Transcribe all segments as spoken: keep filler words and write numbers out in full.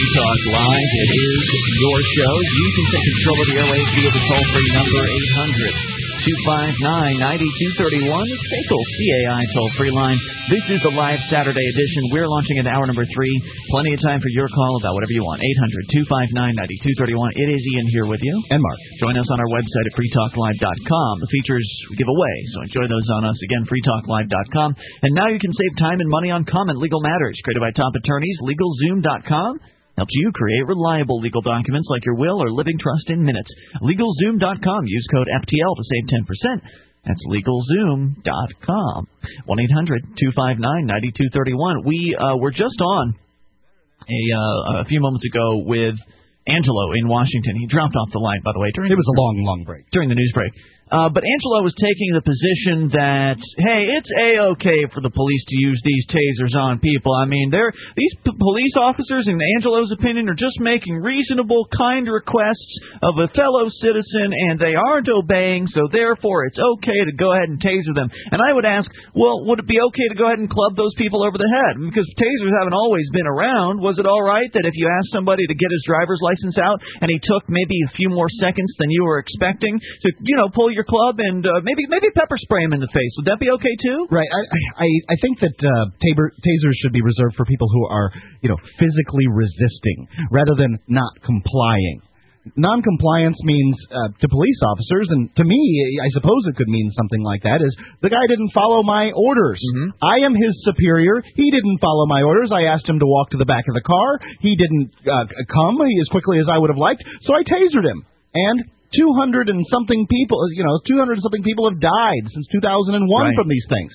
Talk Live. It is your show. You can take control of the airwaves via the toll-free number eight hundred, two five nine, nine two three one. It's S A C L C A I toll-free line. This is the live Saturday edition. We're launching into hour number three. Plenty of time for your call about whatever you want. eight hundred, two five nine, nine two three one. It is Ian here with you. And Mark. Join us on our website at free talk live dot com. The features we give away, so enjoy those on us. Again, free talk live dot com. And now you can save time and money on Comment Legal Matters, created by top attorneys. legal zoom dot com helps you create reliable legal documents like your will or living trust in minutes. legal zoom dot com. Use code F T L to save ten percent. That's legal zoom dot com. one eight hundred, two five nine, nine two three one. We uh, were just on a, uh, a few moments ago with Angelo in Washington. He dropped off the line, by the way. During it was a long, long break. During the news break. Uh, but Angelo was taking the position that, hey, it's A-okay for the police to use these tasers on people. I mean, they're these p- police officers, in Angelo's opinion, are just making reasonable, kind requests of a fellow citizen, and they aren't obeying, so therefore it's okay to go ahead and taser them. And I would ask, well, would it be okay to go ahead and club those people over the head? Because tasers haven't always been around. Was it all right that if you asked somebody to get his driver's license out, and he took maybe a few more seconds than you were expecting to, you know, pull your club and uh, maybe maybe pepper spray him in the face? Would that be okay too? Right. I I, I think that uh, taber, tasers should be reserved for people who are, you know, physically resisting rather than not complying. Non-compliance means uh, to police officers, and to me, I suppose it could mean something like that, is the guy didn't follow my orders. Mm-hmm. I am his superior. He didn't follow my orders. I asked him to walk to the back of the car. He didn't uh, come as quickly as I would have liked, so I tasered him. And two hundred and something people, you know, two hundred and something people have died since two thousand one right. from these things.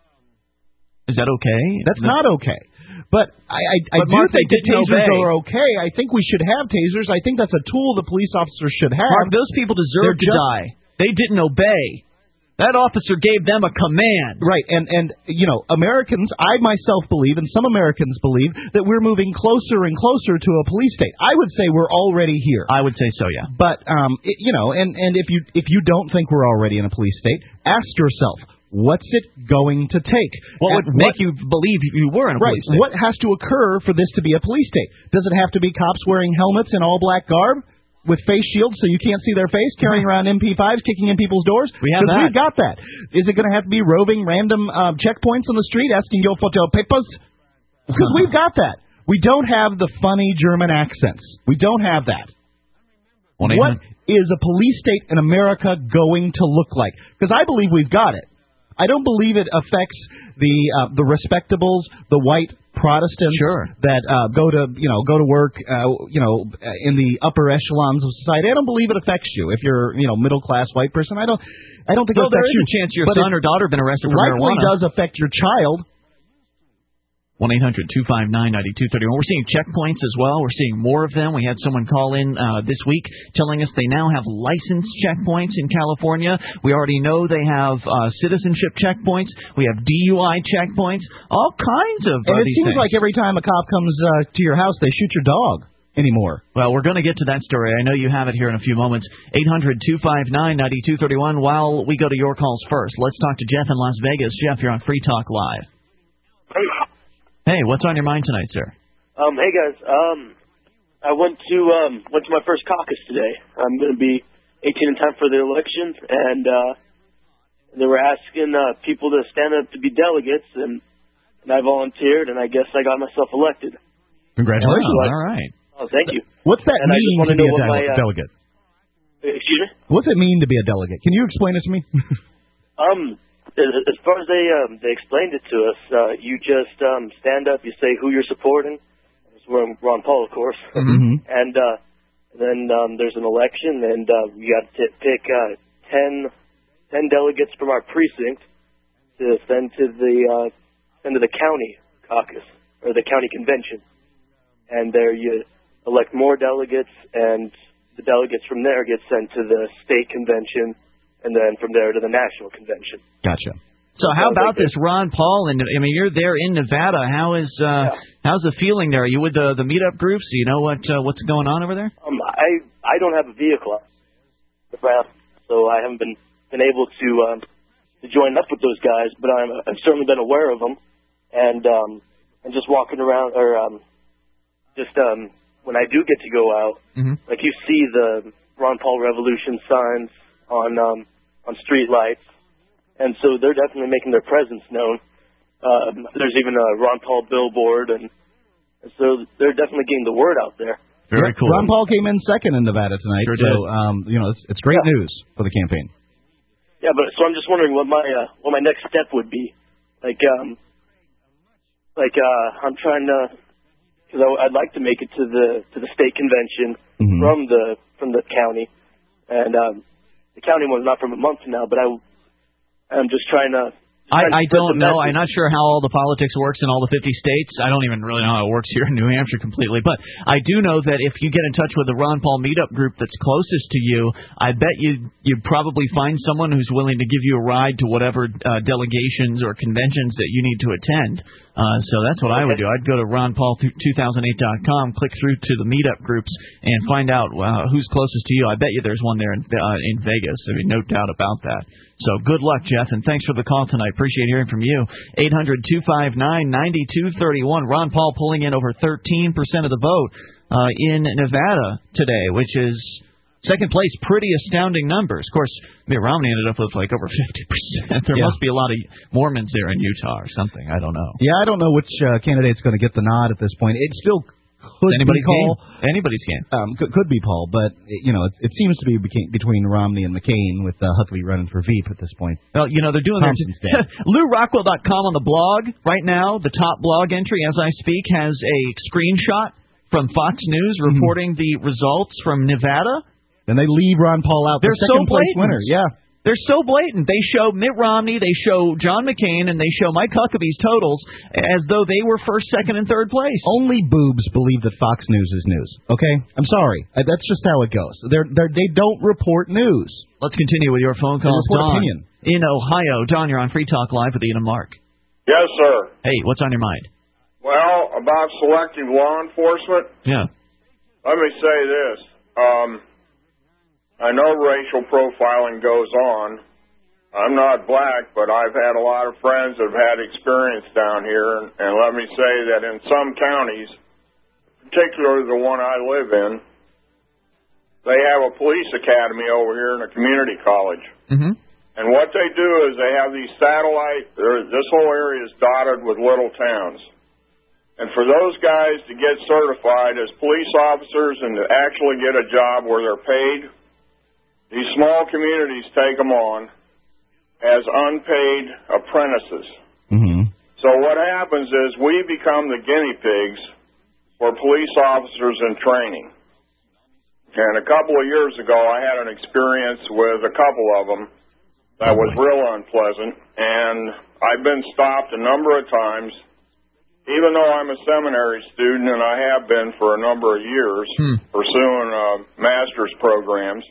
Is that okay? That's no. not okay. But I, I, I but do Mark, think that tasers obey. are okay. I think we should have tasers. I think that's a tool the police officers should have. Mark, those people deserve They're to just, die. They didn't obey. That officer gave them a command. Right, and, and you know, Americans, I myself believe, and some Americans believe, that we're moving closer and closer to a police state. I would say we're already here. I would say so, yeah. But, um, it, you know, and, and if you if you don't think we're already in a police state, ask yourself, what's it going to take? What would make what, you believe you were in a right, police state? What has to occur for this to be a police state? Does it have to be cops wearing helmets and all-black garb? With face shields so you can't see their face, carrying around M P fives, kicking in people's doors? We have that. We've got that. Is it going to have to be roving random uh, checkpoints on the street asking your photo papers? Because we've got that. We don't have the funny German accents. We don't have that. What is a police state in America going to look like? Because I believe we've got it. I don't believe it affects the uh, the respectables, the white Protestants sure. that uh, go to you know go to work uh, you know in the upper echelons of society. I don't believe it affects you if you're you know middle class white person. I don't I don't think well, it affects there is you. a chance your son or daughter have been arrested for rightfully marijuana. Does affect your child. one eight hundred, two five nine, nine two three one. We're seeing checkpoints as well. We're seeing more of them. We had someone call in uh, this week telling us they now have licensed checkpoints in California. We already know they have uh, citizenship checkpoints. We have D U I checkpoints. All kinds of uh, And it these seems things. like every time a cop comes uh, to your house, they shoot your dog anymore. Well, we're going to get to that story. I know you have it here in a few moments. eight hundred, two five nine, nine two three one. While we go to your calls first, let's talk to Jeff in Las Vegas. Jeff, you're on Free Talk Live. Hey. Hey, what's on your mind tonight, sir? Um, hey guys, um, I went to um, went to my first caucus today. I'm going to be eighteen in time for the election, and uh, they were asking uh, people to stand up to be delegates, and, and I volunteered, and I guess I got myself elected. Congratulations! Oh, all right. Oh, thank you. What's that and mean to be a dele- my, uh, delegate? Excuse me? What's it mean to be a delegate? Can you explain it to me? um. As far as they um, they explained it to us, uh, you just um, stand up, you say who you're supporting. It's Ron Paul, of course. Mm-hmm. And uh, then um, there's an election, and uh, we got to pick uh, ten, ten delegates from our precinct to send to the uh, send to the county caucus or the county convention. And there you elect more delegates, and the delegates from there get sent to the state convention. And then from there to the national convention. Gotcha. So how about this, Ron Paul? And I mean, you're there in Nevada. How is uh, yeah. how's the feeling there? Are you with the the meetup groups? Do you know what uh, what's going on over there? Um, I I don't have a vehicle, so I haven't been been able to um, to join up with those guys. But I'm I've certainly been aware of them, and um, and just walking around or um, just um, when I do get to go out, mm-hmm. like you see the Ron Paul Revolution signs on um, on street lights, and so they're definitely making their presence known. Um, there's even a Ron Paul billboard, and so they're definitely getting the word out there. Very yeah, cool. Ron Paul came in second in Nevada tonight, sure so um, you know it's, it's great yeah. news for the campaign. Yeah, but so I'm just wondering what my uh, what my next step would be. Like, um, like uh, I'm trying to, because I'd like to make it to the to the state convention mm-hmm. from the from the county, and um, the county one's not from a month from now. But I, I'm just trying to. I, I don't know. I'm not sure how all the politics works in all the fifty states. I don't even really know how it works here in New Hampshire completely. But I do know that if you get in touch with the Ron Paul meetup group that's closest to you, I bet you you'd probably find someone who's willing to give you a ride to whatever uh, delegations or conventions that you need to attend. Uh, so that's what I would do. I'd go to ron paul two thousand eight dot com, click through to the meetup groups, and find out uh, who's closest to you. I bet you there's one there in, uh, in Vegas. I mean, no doubt about that. So good luck, Jeff, and thanks for the call tonight. Appreciate hearing from you. eight hundred two five nine nine two three one. Ron Paul pulling in over thirteen percent of the vote uh, in Nevada today, which is second place. Pretty astounding numbers. Of course, Mitt Romney ended up with like over fifty percent. There yeah. must be a lot of Mormons there in Utah or something. I don't know. Yeah, I don't know which uh, candidate's going to get the nod at this point. It still could anybody's be Paul. Game. Anybody's game. Um, could, could be Paul, but you know, it, it seems to be beca- between Romney and McCain, with uh, Huckabee running for Veep at this point. Well, you know, they're doing their Lou Rockwell dot com on the blog right now. The top blog entry as I speak has a screenshot from Fox News reporting mm-hmm. the results from Nevada. And they leave Ron Paul out. They're the second so place winner. Yeah. They're so blatant. They show Mitt Romney, they show John McCain, and they show Mike Huckabee's totals as though they were first, second, and third place. Only boobs believe that Fox News is news. Okay? I'm sorry. That's just how it goes. They're, they're, they don't report news. Let's continue with your phone calls. Don opinion. In Ohio. Don, you're on Free Talk Live with Ian and Mark. Yes, sir. Hey, what's on your mind? Well, about selective law enforcement. Yeah. Let me say this. Um... I know racial profiling goes on. I'm not black, but I've had a lot of friends that have had experience down here, and, and let me say that in some counties, particularly the one I live in, they have a police academy over here in a community college. Mm-hmm. And what they do is they have these satellite, this whole area is dotted with little towns. And for those guys to get certified as police officers and to actually get a job where they're paid, these small communities take them on as unpaid apprentices. Mm-hmm. So what happens is we become the guinea pigs for police officers in training. And a couple of years ago, I had an experience with a couple of them that was real unpleasant, and I've been stopped a number of times, even though I'm a seminary student, and I have been for a number of years, hmm. pursuing uh, master's programs.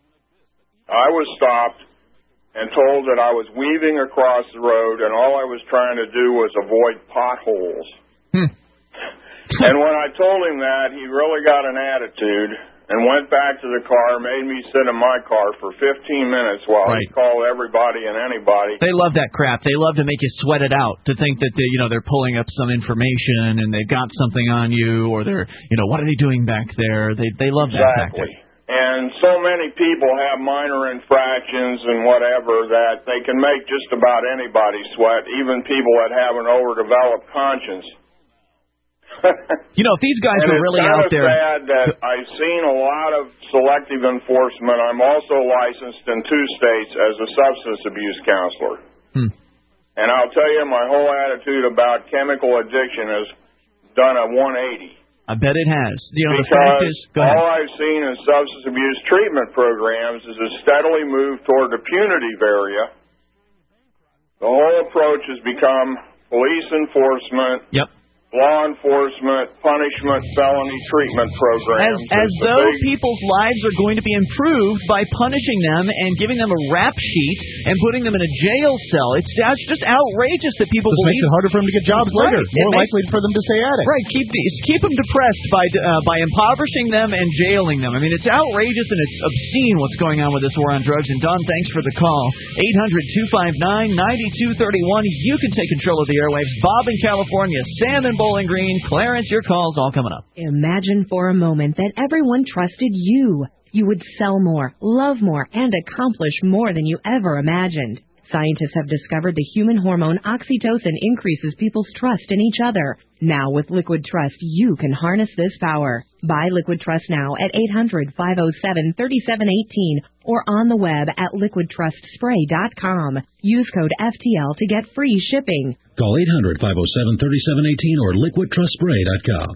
I was stopped and told that I was weaving across the road, and all I was trying to do was avoid potholes. Hmm. And when I told him that, he really got an attitude and went back to the car, made me sit in my car for fifteen minutes while right. he called everybody and anybody. They love that crap. They love to make you sweat it out, to think that they, you know, they're pulling up some information and they've got something on you, or they're, you know, what are they doing back there? They they love that exactly. tactic. And so many people have minor infractions and whatever that they can make just about anybody sweat, even people that have an overdeveloped conscience. You know, if these guys and were really out there... it's kind of sad that I've seen a lot of selective enforcement. I'm also licensed in two states as a substance abuse counselor. Hmm. And I'll tell you, my whole attitude about chemical addiction has done a one eighty. I bet it has. You know, because the fact is, go ahead. all I've seen in substance abuse treatment programs is a steadily move toward the punitive area. The whole approach has become police enforcement, yep. law enforcement, punishment, felony treatment programs. As, as though big... people's lives are going to be improved by punishing them and giving them a rap sheet and putting them in a jail cell. It's, it's just outrageous that people this believe... makes it harder for them to get jobs right. later. More makes... likely for them to stay at it. Right. Keep these, keep them depressed by uh, by impoverishing them and jailing them. I mean, it's outrageous and it's obscene what's going on with this war on drugs. And, Don, thanks for the call. eight hundred two five nine nine two three one. You can take control of the airwaves. Bob in California. Sam in Bowling Green. Clarence, your call's all coming up. Imagine for a moment that everyone trusted you. You would sell more, love more, and accomplish more than you ever imagined. Scientists have discovered the human hormone oxytocin increases people's trust in each other. Now with Liquid Trust, you can harness this power. Buy Liquid Trust now at eight hundred, five oh seven, three seven one eight or on the web at liquid trust spray dot com. Use code F T L to get free shipping. Call eight hundred, five oh seven, three seven one eight or liquid trust spray dot com.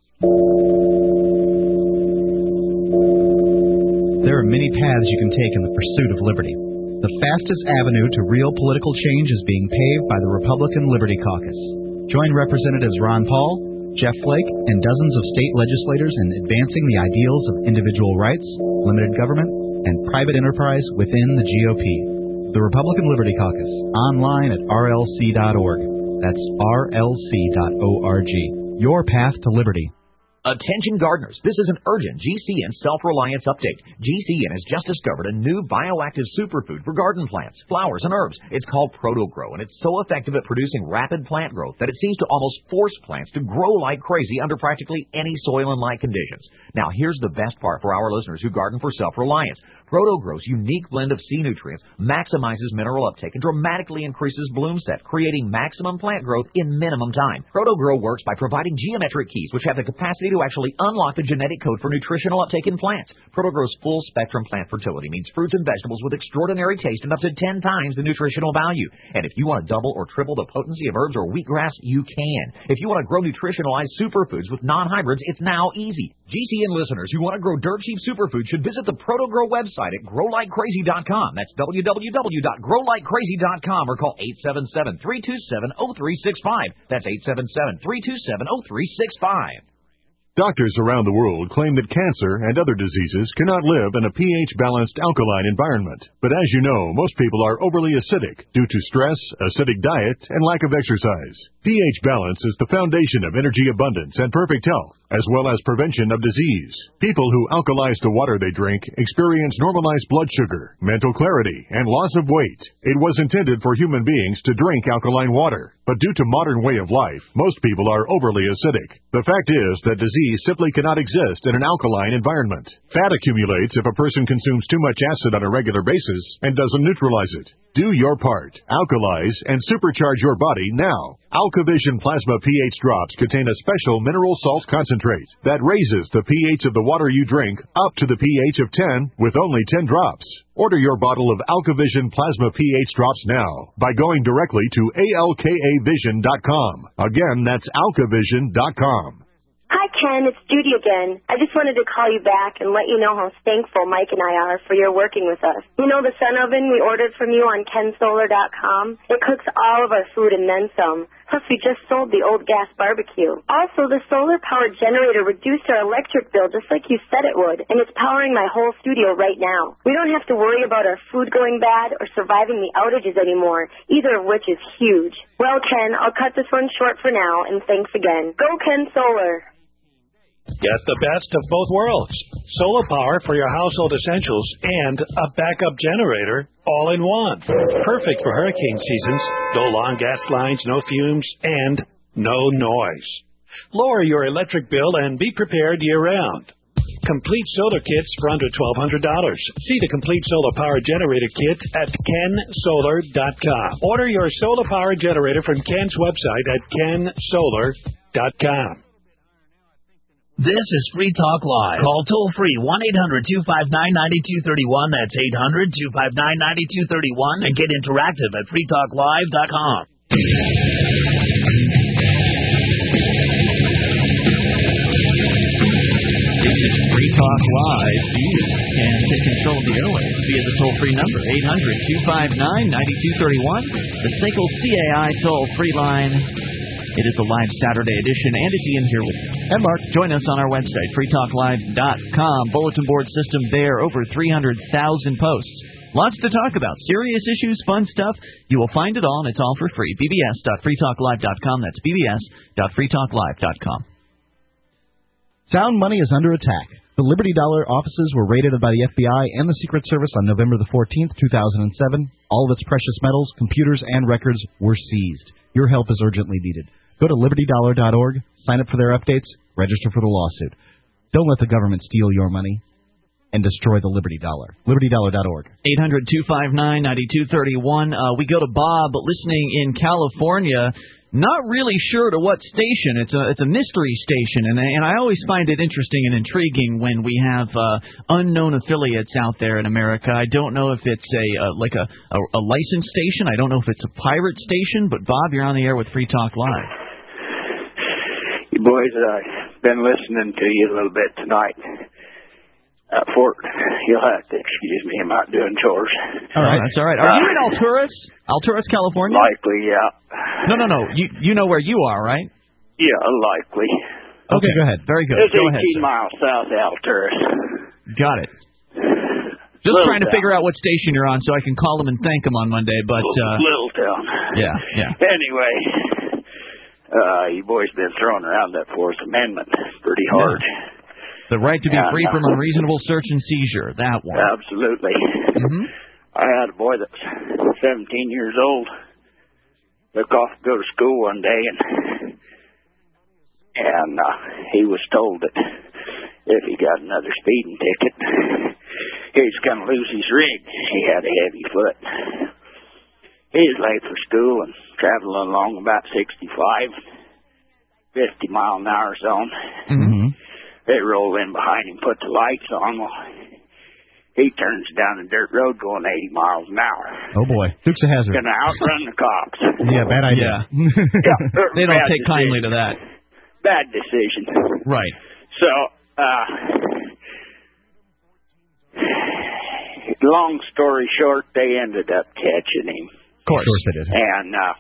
There are many paths you can take in the pursuit of liberty. The fastest avenue to real political change is being paved by the Republican Liberty Caucus. Join Representatives Ron Paul, Jeff Flake, and dozens of state legislators in advancing the ideals of individual rights, limited government, and private enterprise within the G O P. The Republican Liberty Caucus, online at R L C dot org. That's R L C dot org. Your path to liberty. Attention gardeners, this is an urgent G C N self-reliance update. G C N has just discovered a new bioactive superfood for garden plants, flowers, and herbs. It's called ProtoGrow, and it's so effective at producing rapid plant growth that it seems to almost force plants to grow like crazy under practically any soil and light conditions. Now, here's the best part for our listeners who garden for self-reliance. ProtoGrow's unique blend of sea nutrients maximizes mineral uptake and dramatically increases bloom set, creating maximum plant growth in minimum time. ProtoGrow works by providing geometric keys which have the capacity to actually unlock the genetic code for nutritional uptake in plants. ProtoGrow's full spectrum plant fertility means fruits and vegetables with extraordinary taste and up to ten times the nutritional value. And if you want to double or triple the potency of herbs or wheatgrass, you can. If you want to grow nutritionalized superfoods with non-hybrids, it's now easy. G C N listeners who want to grow dirt cheap superfoods should visit the ProtoGrow website at grow like crazy dot com. That's w w w dot grow like crazy dot com or call eight seven seven, three two seven, zero three six five. That's eight seven seven, three two seven, zero three six five. Doctors around the world claim that cancer and other diseases cannot live in a pH-balanced alkaline environment. But as you know, most people are overly acidic due to stress, acidic diet, and lack of exercise. pH balance is the foundation of energy abundance and perfect health, as well as prevention of disease. People who alkalize the water they drink experience normalized blood sugar, mental clarity, and loss of weight. It was intended for human beings to drink alkaline water, but due to modern way of life, most people are overly acidic. The fact is that disease simply cannot exist in an alkaline environment. Fat accumulates if a person consumes too much acid on a regular basis and doesn't neutralize it. Do your part. Alkalize and supercharge your body now. AlkaVision Plasma pH drops contain a special mineral salt concentrate that raises the pH of the water you drink up to the pH of ten with only ten drops. Order your bottle of AlkaVision Plasma pH drops now by going directly to A L K A vision dot com. Again, that's alka vision dot com. Hi, Ken. It's Judy again. I just wanted to call you back and let you know how thankful Mike and I are for your working with us. You know the sun oven we ordered from you on ken solar dot com? It cooks all of our food and then some. Plus, we just sold the old gas barbecue. Also, the solar-powered generator reduced our electric bill just like you said it would, and it's powering my whole studio right now. We don't have to worry about our food going bad or surviving the outages anymore, either of which is huge. Well, Ken, I'll cut this one short for now, and thanks again. Go Ken Solar! Get the best of both worlds. Solar power for your household essentials and a backup generator all in one. Perfect for hurricane seasons. No long gas lines, no fumes, and no noise. Lower your electric bill and be prepared year-round. Complete solar kits for under twelve hundred dollars. See the complete solar power generator kit at ken solar dot com. Order your solar power generator from Ken's website at ken solar dot com. This is Free Talk Live. Call toll-free one eight hundred two five nine nine two three one. That's eight hundred two five nine nine two three one. And get interactive at free talk live dot com. This is Free Talk Live. You can take control of the airwaves via the toll-free number, eight hundred two five nine nine two three one. The S A C L C A I toll-free line. It is the live Saturday edition, and it's Ian here with you. And Mark. Join us on our website, free talk live dot com. Bulletin board system there, over three hundred thousand posts. Lots to talk about. Serious issues, fun stuff. You will find it all, and it's all for free. b b s dot free talk live dot com. That's b b s dot free talk live dot com. Sound money is under attack. The Liberty Dollar offices were raided by the F B I and the Secret Service on November the fourteenth, two thousand seven. All of its precious metals, computers, and records were seized. Your help is urgently needed. Go to liberty dollar dot org, sign up for their updates, register for the lawsuit. Don't let the government steal your money and destroy the Liberty Dollar. liberty dollar dot org. eight hundred two five nine nine two three one. Uh, we go to Bob, listening in California. Not really sure to what station. It's a it's a mystery station, and and I always find it interesting and intriguing when we have uh, unknown affiliates out there in America. I don't know if it's a uh, like a, a a licensed station. I don't know if it's a pirate station. But Bob, you're on the air with Free Talk Live. You boys, I've been listening to you a little bit tonight. Uh, Fort, you'll have to excuse me. I'm out doing chores. All right, that's all right. Are uh, you in Alturas, Alturas, California? Likely, yeah. No, no, no. You you know where you are, right? Yeah, likely. Okay, okay, go ahead. Very good. It's go eighteen ahead, miles south of Alturas. Got it. Just Little trying to town. figure out what station you're on so I can call them and thank them on Monday. But uh, Little town. Yeah, yeah. Anyway, uh, you boys been throwing around that Fourth Amendment pretty hard. Yeah. The right to be and, free uh, from unreasonable search and seizure. That one. Absolutely. Mm-hmm. I had a boy that's seventeen years old. Took off to go to school one day, and and uh, he was told that if he got another speeding ticket, he was going to lose his rig. He had a heavy foot. He was late for school and traveling along about sixty-five, fifty mile an hour zone. Mm-hmm. They roll in behind him, put the lights on. Well, he turns down a dirt road going eighty miles an hour. Oh, boy. Dukes of Hazzard. Going to outrun the cops. Yeah, bad idea. Yeah. yeah they don't bad take decision. kindly to that. Bad decision. Right. So, uh, long story short, they ended up catching him. Of course. Of course they did. And, uh,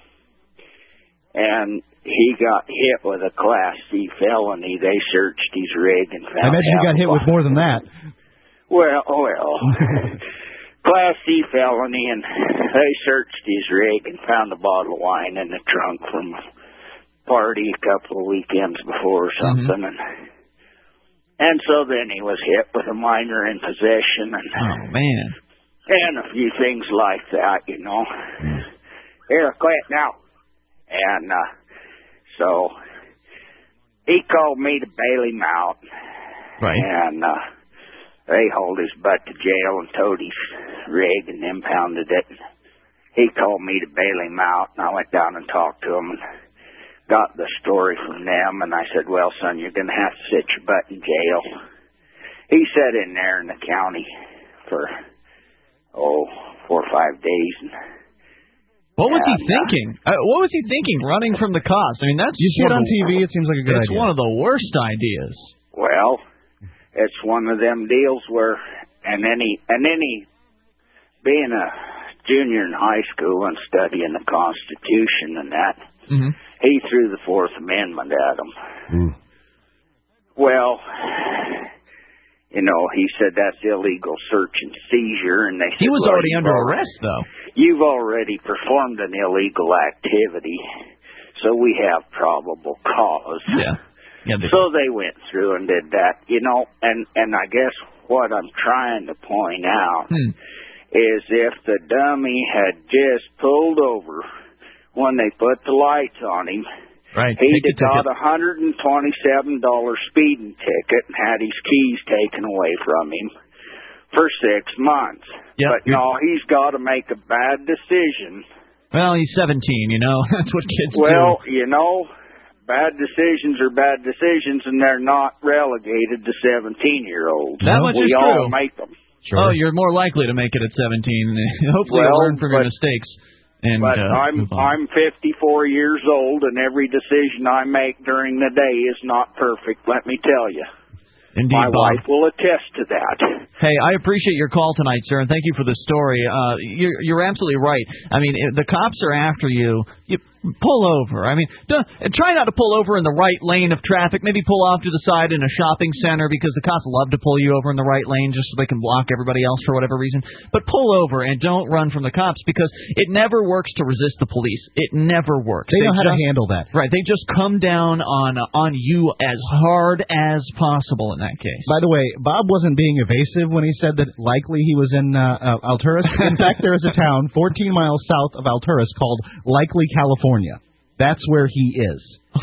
and he got hit with a Class C felony. They searched his rig and found I imagine he got hit with more than that. Well, well. Class C felony, and they searched his rig and found a bottle of wine in the trunk from a party a couple of weekends before or something. Mm-hmm. And and so then he was hit with a minor in possession. And, oh, man. And a few things like that, you know. Mm. Here, quit now. And, uh, so he called me to bail him out. Right. And uh, they hauled his butt to jail and towed his rig and impounded it. He called me to bail him out, and I went down and talked to him and got the story from them. And I said, well, son, you're going to have to sit your butt in jail. He sat in there in the county for, oh, four or five days. And What was and, he thinking? Uh, what was he thinking running from the cops? I mean, that's you see it on T V. It seems like a good it's idea. It's one of the worst ideas. Well, it's one of them deals where, and then he, and then he, being a junior in high school and studying the Constitution and that, mm-hmm. he threw the Fourth Amendment at him. Mm. Well, you know, he said that's illegal search and seizure, and they said, he was well, already under already, arrest, though. You've already performed an illegal activity, so we have probable cause. Yeah. yeah they so they went through and did that, you know, and, and I guess what I'm trying to point out hmm. is if the dummy had just pulled over when they put the lights on him, right. he'd have got a one hundred twenty-seven dollars speeding ticket and had his keys taken away from him for six months. Yep. But no, he's got to make a bad decision. Well, he's seventeen, you know. That's what kids well, do. Well, you know, bad decisions are bad decisions, and they're not relegated to seventeen-year-olds. That much we is all true. make them. Sure. Oh, you're more likely to make it at seventeen. Hopefully well, you'll learn from but, your mistakes. And, but uh, I'm I'm fifty-four years old, and every decision I make during the day is not perfect, let me tell you. Indeed, My Bob. wife will attest to that. Hey, I appreciate your call tonight, sir, and thank you for the story. Uh, you're, you're absolutely right. I mean, if the cops are after you, you pull over. I mean, don't, try not to pull over in the right lane of traffic. Maybe pull off to the side in a shopping center, because the cops love to pull you over in the right lane just so they can block everybody else for whatever reason. But pull over and don't run from the cops, because it never works to resist the police. It never works. They, they know how just, to handle that. Right. They just come down on uh, on you as hard as possible in that case. By the way, Bob wasn't being evasive when he said that likely he was in uh, uh, Alturas. In fact, there is a town fourteen miles south of Alturas called Likely, California. That's where he is.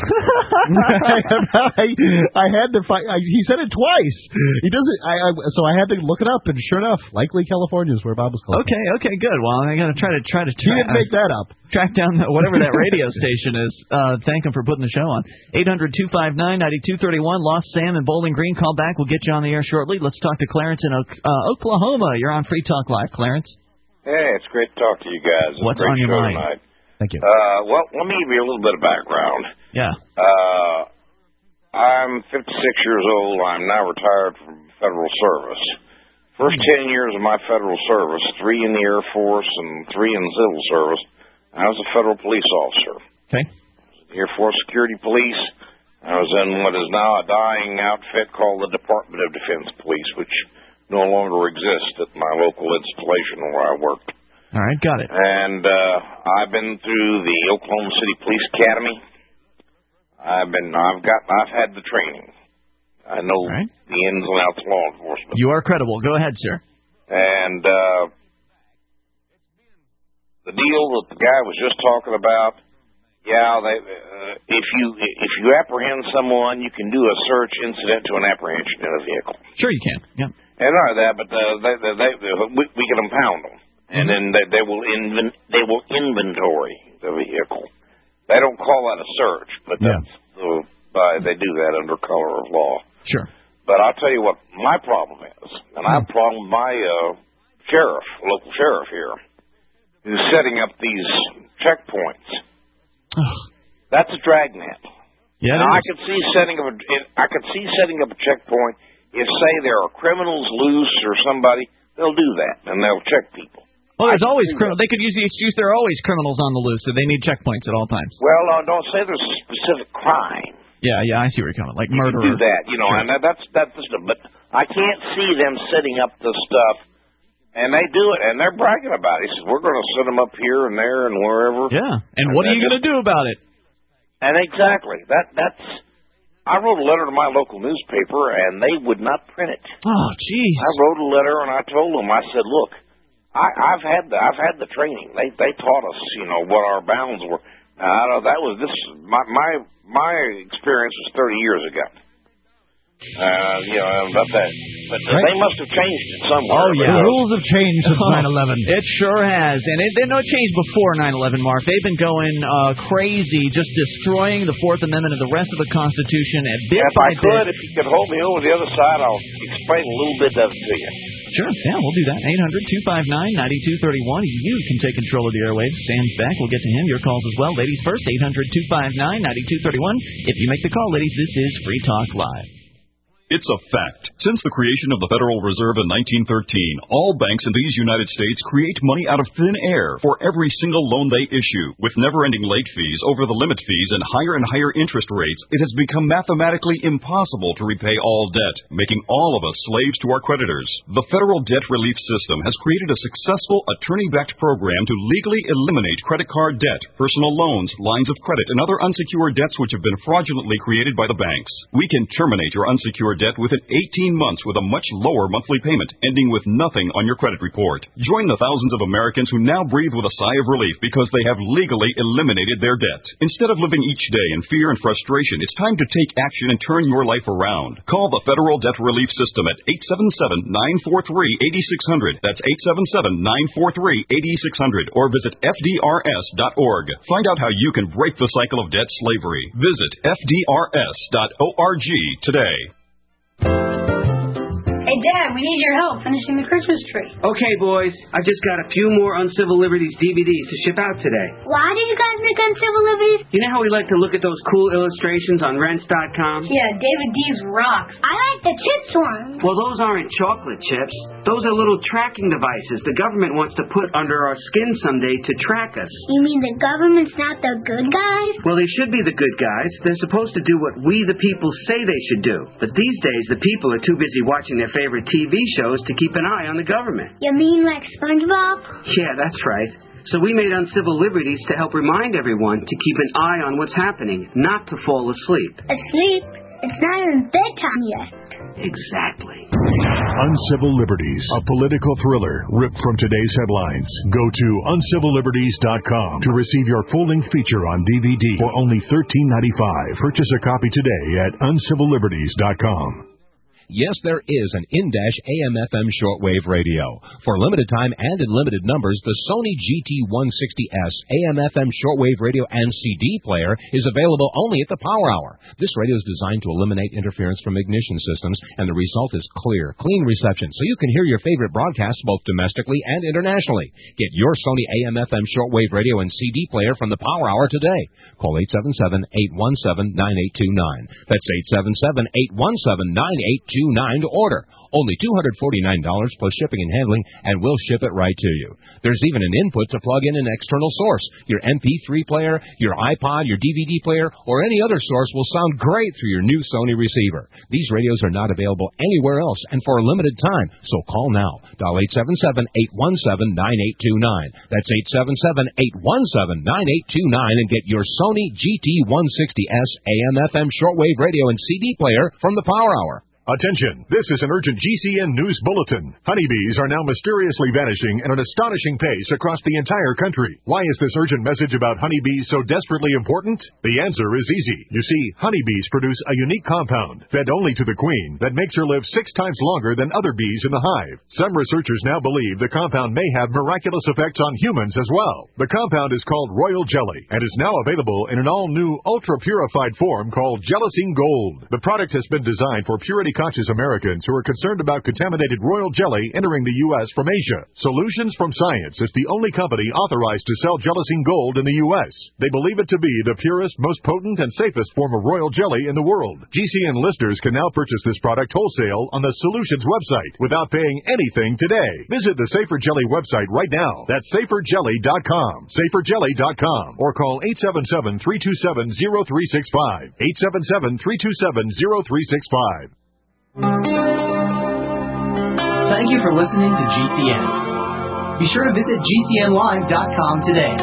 I, I had to find. I, he said it twice. He doesn't. I, I so I had to look it up, and sure enough, likely California is where Bob was calling. Okay, okay, good. Well, I got to try to try to. Tra- he didn't make that up. Track down the, whatever that radio station is. Uh, thank him for putting the show on. eight hundred two five nine nine two three one. Lost Sam in Bowling Green. Call back. We'll get you on the air shortly. Let's talk to Clarence in uh, Oklahoma. You're on Free Talk Live, Clarence. Hey, it's great to talk to you guys. It's What's a great on your show mind? Tonight. Thank you. Uh, well, let me give you a little bit of background. Yeah. Uh, I'm fifty-six years old. I'm now retired from federal service. First ten years of my federal service, three in the Air Force and three in the civil service, I was a federal police officer. Okay. Air Force Security Police. I was in what is now a dying outfit called the Department of Defense Police, which no longer exists at my local installation where I worked. All right, got it. And uh, I've been through the Oklahoma City Police Academy. I've been, I've got, I've had the training. I know right. the ins and outs of law enforcement. You are credible. Go ahead, sir. And uh, the deal that the guy was just talking about. Yeah, they, uh, if you if you apprehend someone, you can do a search incident to an apprehension in a vehicle. Sure, you can. Yeah. And not that, but uh, they, they, they, we, we can impound them. And then they, they will inven, they will inventory the vehicle. They don't call that a search, but that's yeah. uh, they do that under color of law. Sure. But I'll tell you what my problem is, and I have a problem with my uh, sheriff, local sheriff here, who's setting up these checkpoints. That's a dragnet. Yeah. Now, I could see setting up a, I could see setting up a checkpoint if, say, there are criminals loose or somebody. They'll do that and they'll check people. Well, there's always criminals. They could use the excuse there are always criminals on the loose, so they need checkpoints at all times. Well, uh, don't say there's a specific crime. Yeah, yeah, I see where you're coming. Like you murder. Do that, you know, sure. and that, that's that's just. A, but I can't see them setting up the stuff, and they do it, and they're bragging about it. He says we're going to set them up here and there and wherever. Yeah, and, and what are you going to do about it? And exactly that that's. I wrote a letter to my local newspaper, and they would not print it. Oh, jeez. I wrote a letter, and I told them, I said, look. I, I've had the I've had the training. They they taught us, you know, what our bounds were. Now, I know that was this my my my experience was thirty years ago. Uh, you know, about that. But right. they must have changed it somewhere. Oh, yeah. The rules have changed since nine eleven. It sure has. And it, it no changed before nine eleven, Mark. They've been going uh, crazy, just destroying the Fourth Amendment and the rest of the Constitution. And bit if by I could, bit. if you could hold me over the other side, I'll explain a little bit of it to you. Sure. Yeah, we'll do that. eight hundred two five nine nine two three one. You can take control of the airwaves. Sam's back. We'll get to him. Your calls as well. Ladies first, eight hundred two five nine nine two three one. If you make the call, ladies, this is Free Talk Live. It's a fact. Since the creation of the Federal Reserve in nineteen thirteen, all banks in these United States create money out of thin air for every single loan they issue. With never-ending late fees, over the limit fees, and higher and higher interest rates, it has become mathematically impossible to repay all debt, making all of us slaves to our creditors. The Federal Debt Relief System has created a successful attorney-backed program to legally eliminate credit card debt, personal loans, lines of credit, and other unsecured debts which have been fraudulently created by the banks. We can terminate your unsecured debt within eighteen months with a much lower monthly payment, ending with nothing on your credit report. Join the thousands of Americans who now breathe with a sigh of relief because they have legally eliminated their debt. Instead of living each day in fear and frustration, it's time to take action and turn your life around. Call the Federal Debt Relief System at eight seven seven, nine four three, eight six zero zero. That's eight seven seven, nine four three, eight six zero zero. Or visit F D R S dot org. Find out how you can break the cycle of debt slavery. Visit F D R S dot org today. Hey, Dad, we need your help finishing the Christmas tree. Okay, boys. I just got a few more Uncivil Liberties D V Ds to ship out today. Why did you guys make Uncivil Liberties? You know how we like to look at those cool illustrations on rents dot com? Yeah, David D's rocks. I like the chips ones. Well, those aren't chocolate chips. Those are little tracking devices the government wants to put under our skin someday to track us. You mean the government's not the good guys? Well, they should be the good guys. They're supposed to do what we, the people, say they should do. But these days, the people are too busy watching their favorite T V shows to keep an eye on the government. You mean like SpongeBob? Yeah, that's right. So we made Uncivil Liberties to help remind everyone to keep an eye on what's happening, not to fall asleep. Asleep? It's not even bedtime yet. Exactly. Uncivil Liberties, a political thriller ripped from today's headlines. Go to uncivil liberties dot com to receive your full-length feature on D V D for only thirteen ninety-five. Purchase a copy today at uncivil liberties dot com. Yes, there is an in-dash A M F M shortwave radio. For limited time and in limited numbers, the Sony G T one sixty S A M F M shortwave radio and C D player is available only at the Power Hour. This radio is designed to eliminate interference from ignition systems, and the result is clear, clean reception, so you can hear your favorite broadcasts both domestically and internationally. Get your Sony A M F M shortwave radio and C D player from the Power Hour today. Call eight seven seven, eight one seven, nine eight two nine. That's eight seven seven, eight one seven, nine eight two nine to order. Only two hundred forty-nine dollars plus shipping and handling, and we'll ship it right to you. There's even an input to plug in an external source. Your M P three player, your iPod, your D V D player, or any other source will sound great through your new Sony receiver. These radios are not available anywhere else and for a limited time, so call now. Dial eight seven seven, eight one seven, nine eight two nine. That's eight seven seven, eight one seven, nine eight two nine and get your Sony G T one sixty S A M F M shortwave radio and C D player from the Power Hour. Attention, this is an urgent G C N news bulletin. Honeybees are now mysteriously vanishing at an astonishing pace across the entire country. Why is this urgent message about honeybees so desperately important? The answer is easy. You see, honeybees produce a unique compound, fed only to the queen, that makes her live six times longer than other bees in the hive. Some researchers now believe the compound may have miraculous effects on humans as well. The compound is called Royal Jelly and is now available in an all-new, ultra-purified form called Gelacine Gold. The product has been designed for purity conscious Americans who are concerned about contaminated royal jelly entering the U S from Asia. Solutions from Science is the only company authorized to sell Gelacine Gold in the U S. They believe it to be the purest, most potent, and safest form of royal jelly in the world. G C N listeners can now purchase this product wholesale on the Solutions website without paying anything today. Visit the Safer Jelly website right now. That's safer jelly dot com. safer jelly dot com. Or call eight seven seven, three two seven, zero three six five. eight seven seven, three two seven, zero three six five. Thank you for listening to G C N. Be sure to visit G C N live dot com today.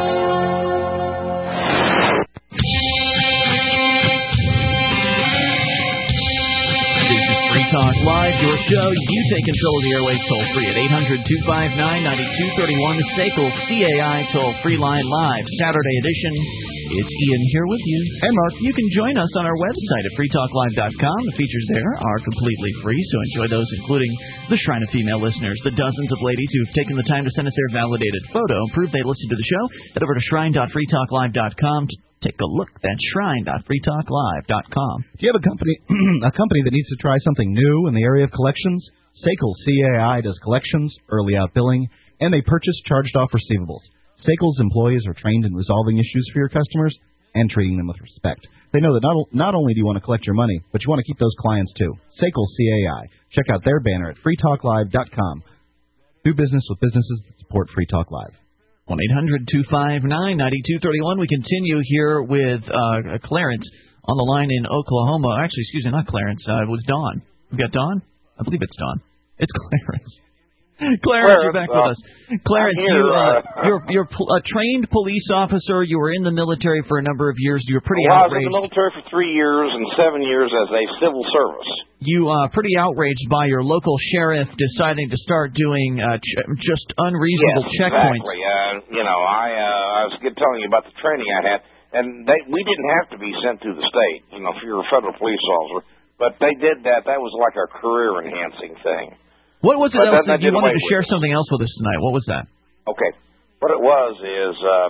This is Free Talk Live, your show. You take control of the airways toll free at eight hundred, two five nine, nine two three one. The S A C L C A I toll free line live, Saturday edition. It's Ian here with you. And Mark, you can join us on our website at free talk live dot com. The features there are completely free, so enjoy those, including the Shrine of Female Listeners, the dozens of ladies who've taken the time to send us their validated photo and prove they listened to the show. Head over to shrine dot free talk live dot com to take a look. That's shrine dot free talk live dot com. Do you have a company a company that needs to try something new in the area of collections? S A C L C A I does collections, early out billing, and they purchase charged-off receivables. S A C L's employees are trained in resolving issues for your customers and treating them with respect. They know that not, not only do you want to collect your money, but you want to keep those clients too. S A C L C A I. Check out their banner at free talk live dot com. Do business with businesses that support Free Talk Live. one eight hundred, two five nine, nine two three one. We continue here with uh, Clarence on the line in Oklahoma. Actually, excuse me, not Clarence. Uh, it was Dawn. We've got Dawn? I believe it's Dawn. It's Clarence. Clarence, Clarence, you're back uh, with us. Clarence, here, you, uh, uh, you're, you're a trained police officer. You were in the military for a number of years. You were pretty well, outraged. I was in the military for three years and seven years as a civil service. You are uh, pretty outraged by your local sheriff deciding to start doing uh, ch- just unreasonable yes, checkpoints. Exactly. Uh, you know, I uh, I was good telling you about the training I had, and they, we didn't have to be sent through the state. You know, if you're a federal police officer, but they did that. That was like a career-enhancing thing. What was it but else that, that you wanted to share something else with us tonight? What was that? Okay. What it was is uh,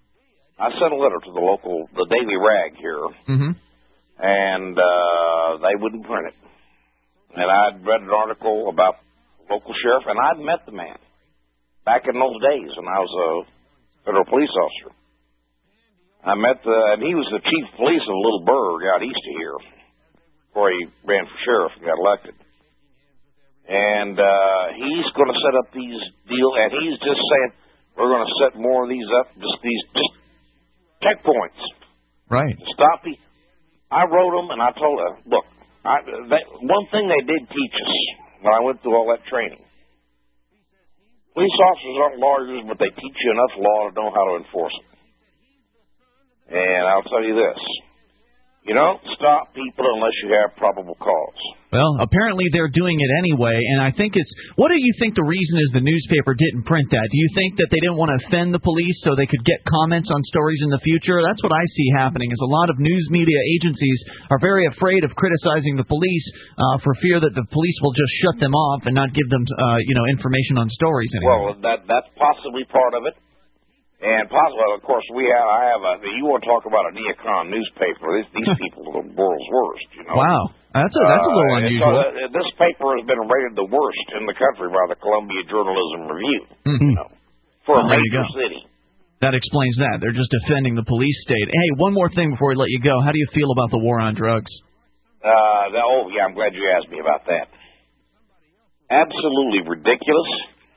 I sent a letter to the local, the Daily Rag here, mm-hmm. and uh, they wouldn't print it. And I'd read an article about the local sheriff, and I'd met the man back in those days when I was a federal police officer. I met the, and he was the chief of police of a little burg out east of here before he ran for sheriff and got elected. And uh, he's going to set up these deals, and he's just saying, we're going to set more of these up, just these just checkpoints. Right. To stop the... I wrote them, and I told them, look, I, they, one thing they did teach us when I went through all that training, police officers aren't lawyers, but they teach you enough law to know how to enforce it. And I'll tell you this, You don't stop people unless you have probable cause. Well, apparently they're doing it anyway, and I think it's... What do you think the reason is the newspaper didn't print that? Do you think that they didn't want to offend the police so they could get comments on stories in the future? That's what I see happening, is a lot of news media agencies are very afraid of criticizing the police uh, for fear that the police will just shut them off and not give them, uh, you know, information on stories anymore. Well, that that's possibly part of it. And possibly, well, of course, we have, I have a... You want to talk about a neocon newspaper. These, these people are the world's worst, you know. Wow. That's a, that's a little uh, unusual. So, uh, this paper has been rated the worst in the country by the Columbia Journalism Review, Mm-hmm. you know, for well, a there you major go. city. That explains that. They're just defending the police state. Hey, one more thing before we let you go. How do you feel about the war on drugs? Uh, the, oh, yeah, I'm glad you asked me about that. Absolutely ridiculous.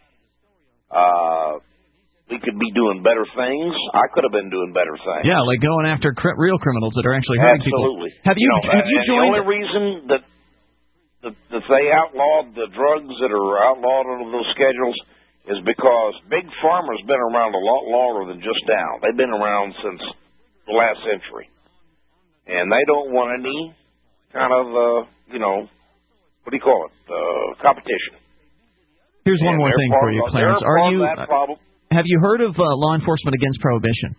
Uh... We could be doing better things. I could have been doing better things. Yeah, like going after cri- real criminals that are actually hurting Absolutely. people. Have you, you know, have you and joined? The only reason that, that that they outlawed the drugs that are outlawed under those schedules is because Big Pharma's been around a lot longer than just now. They've been around since the last century, and they don't want any kind of, uh, you know, what do you call it, uh, competition. Here's one and more thing part, for you, Clarence. Are Are you? That problem. Have you heard of uh, law enforcement against prohibition?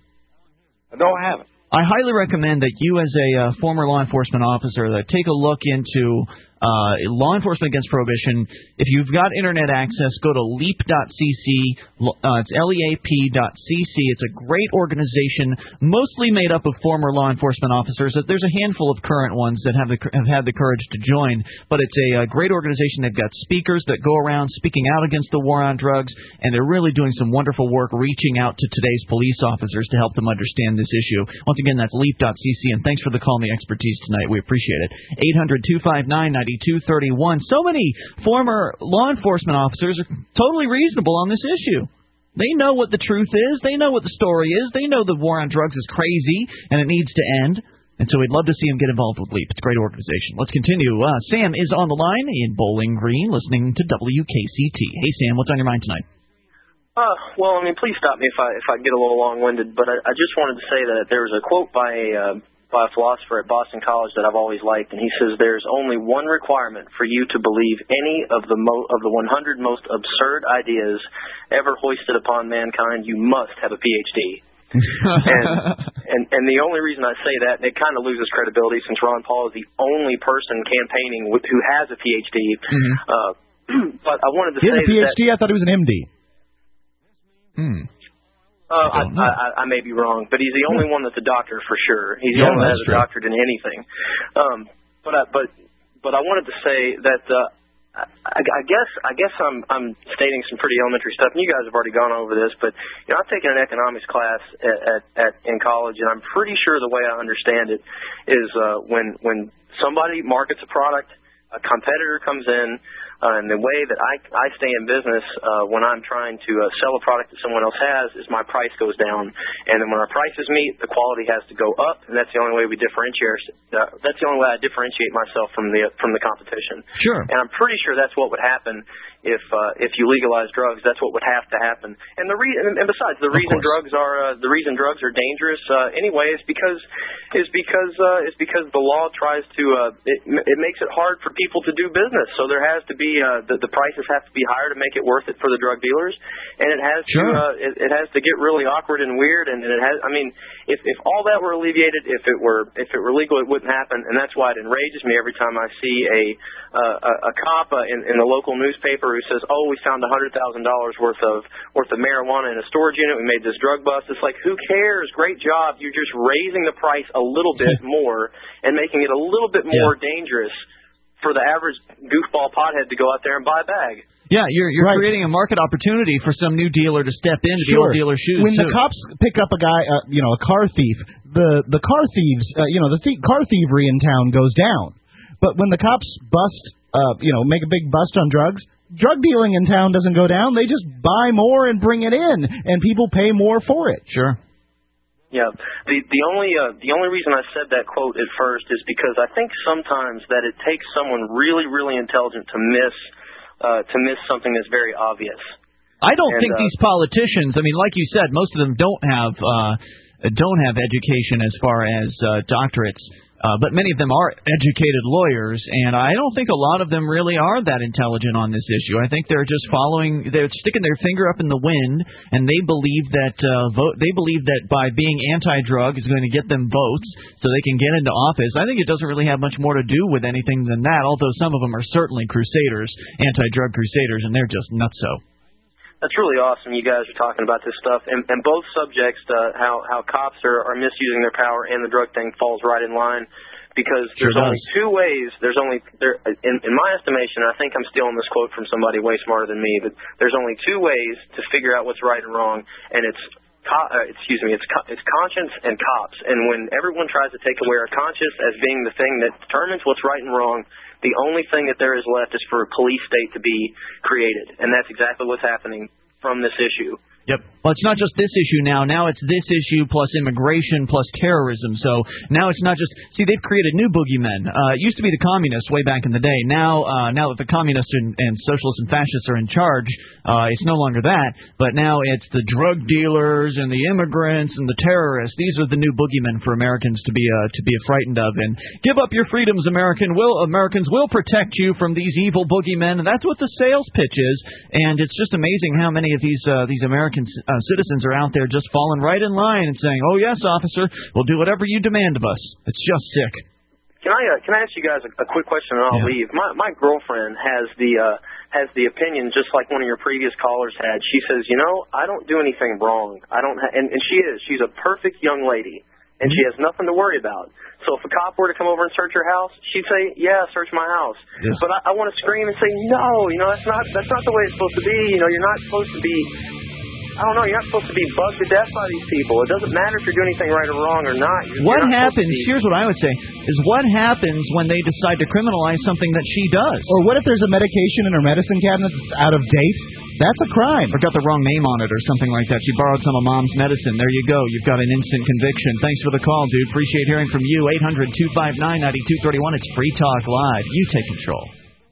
No, I haven't. I highly recommend that you, as a uh, former law enforcement officer, that take a look into uh, law enforcement against prohibition. If you've got internet access, go to leap dot c c. Uh, it's L E A P dot C C. It's a great organization, mostly made up of former law enforcement officers. There's a handful of current ones that have the, have had the courage to join, but it's a, a great organization. They've got speakers that go around speaking out against the war on drugs, and they're really doing some wonderful work reaching out to today's police officers to help them understand this issue. Once again, that's leap dot c c, and thanks for the call and the expertise tonight. We appreciate it. eight hundred two five nine nine two three one. So many former law enforcement officers are totally reasonable on this issue. They know what the truth is. They know what the story is. They know the war on drugs is crazy and it needs to end. And so we'd love to see them get involved with LEAP. It's a great organization. Let's continue. Uh, Sam is on the line in Bowling Green listening to W K C T. Hey, Sam, what's on your mind tonight? Uh, well, I mean, please stop me if I if I get a little long-winded, but I, I just wanted to say that there was a quote by a, uh, by a philosopher at Boston College that I've always liked, and he says there's only one requirement for you to believe any of the mo- of the one hundred most absurd ideas ever hoisted upon mankind. You must have a P H D. and, and and the only reason I say that, and it kind of loses credibility since Ron Paul is the only person campaigning with, who has a P H D. Mm-hmm. Uh, but I wanted to he say has a P H D. that, I thought he was an M D. Hmm. Uh, I, I, I, I may be wrong, but he's the only one that's a doctor for sure. He's the Yeah, only one that's that's a true. doctorate in anything. Um, but I, but but I wanted to say that uh, I, I guess I guess I'm I'm stating some pretty elementary stuff, and you guys have already gone over this. But you know, I've taken an economics class at, at, at in college, and I'm pretty sure the way I understand it is uh, when when somebody markets a product, a competitor comes in. Uh, and the way that I, I stay in business uh, when I'm trying to uh, sell a product that someone else has is my price goes down. And then when our prices meet, the quality has to go up, and that's the only way we differentiate. Uh, that's the only way I differentiate myself from the from the competition. Sure. And I'm pretty sure that's what would happen if uh, if you legalize drugs. That's what would have to happen. And the re- and besides, the Of reason course. drugs are uh, the reason drugs are dangerous uh, anyway is because is because uh, is because the law tries to uh, it it makes it hard for people to do business. So there has to be uh, the, the prices have to be higher to make it worth it for the drug dealers, and it has Sure. to uh, it, it has to get really awkward and weird. And, and it has I mean if if all that were alleviated, if it were if it were legal, it wouldn't happen. And that's why it enrages me every time I see a uh, a, a cop uh, in, in the local newspaper who says, "Oh, we found a hundred thousand dollars worth of worth of marijuana in a storage unit. We made this drug bust." It's like, who cares? Great job. You're just raising the price a little bit more and making it a little bit more Yeah. dangerous for the average goofball pothead to go out there and buy a bag. Yeah, you're you're Right. creating a market opportunity for some new dealer to step into the old dealer's shoes. When too. the cops pick up a guy, uh, you know, a car thief, the the car thieves, uh, you know, the thie- car thievery in town goes down. But when the cops bust, uh, you know, make a big bust on drugs, drug dealing in town doesn't go down. They just buy more and bring it in, and people pay more for it. Sure. Yeah, the the only uh, the only reason I said that quote at first is because I think sometimes that it takes someone really really intelligent to miss uh, to miss something that's very obvious. I don't And, think uh, these politicians. I mean, like you said, most of them don't have uh, don't have education as far as uh, doctorates. Uh, but many of them are educated lawyers, and I don't think a lot of them really are that intelligent on this issue. I think they're just following, they're sticking their finger up in the wind, and they believe that uh, vote. They believe that by being anti-drug is going to get them votes, so they can get into office. I think it doesn't really have much more to do with anything than that. Although some of them are certainly crusaders, anti-drug crusaders, and they're just nutso. That's really awesome. You guys are talking about this stuff, and, and both subjects, uh, how how cops are, are misusing their power and the drug thing falls right in line, because there's Sure only does. two ways. There's only there in, in my estimation. I think I'm stealing this quote from somebody way smarter than me, but there's only two ways to figure out what's right and wrong, and it's co- uh, excuse me, it's co- it's conscience and cops. And when everyone tries to take away our conscience as being the thing that determines what's right and wrong, the only thing that there is left is for a police state to be created, and that's exactly what's happening from this issue. Yep. Well, it's not just this issue now. Now it's this issue plus immigration plus terrorism. So now it's not just... See, they've created new boogeymen. Uh, it used to be the communists way back in the day. Now uh, now that the communists and, and socialists and fascists are in charge, uh, it's no longer that. But now it's the drug dealers and the immigrants and the terrorists. These are the new boogeymen for Americans to be uh, to be frightened of. And give up your freedoms, American. Will Americans will protect you from these evil boogeymen. And that's what the sales pitch is. And it's just amazing how many of these uh, these American Uh, citizens are out there just falling right in line and saying, "Oh yes, officer, we'll do whatever you demand of us." It's just sick. Can I uh, can I ask you guys a, a quick question and I'll Yeah. leave? My my girlfriend has the uh, has the opinion just like one of your previous callers had. She says, you know, I don't do anything wrong. I don't, ha-, and, and she is. She's a perfect young lady, and she has nothing to worry about. So if a cop were to come over and search her house, she'd say, "Yeah, search my house." Yes. But I, I want to scream and say, "No, you know, that's not that's not the way it's supposed to be. You know, you're not supposed to be." I don't know, you're not supposed to be bugged to death by these people. It doesn't matter if you're doing anything right or wrong or not. You're, What you're not happens, be... here's what I would say, is what happens when they decide to criminalize something that she does? Or what if there's a medication in her medicine cabinet that's out of date? That's a crime. Or got the wrong name on it or something like that. She borrowed some of Mom's medicine. There you go. You've got an instant conviction. Thanks for the call, dude. Appreciate hearing from you. eight hundred, two five nine, nine two three one. It's Free Talk Live. You take control.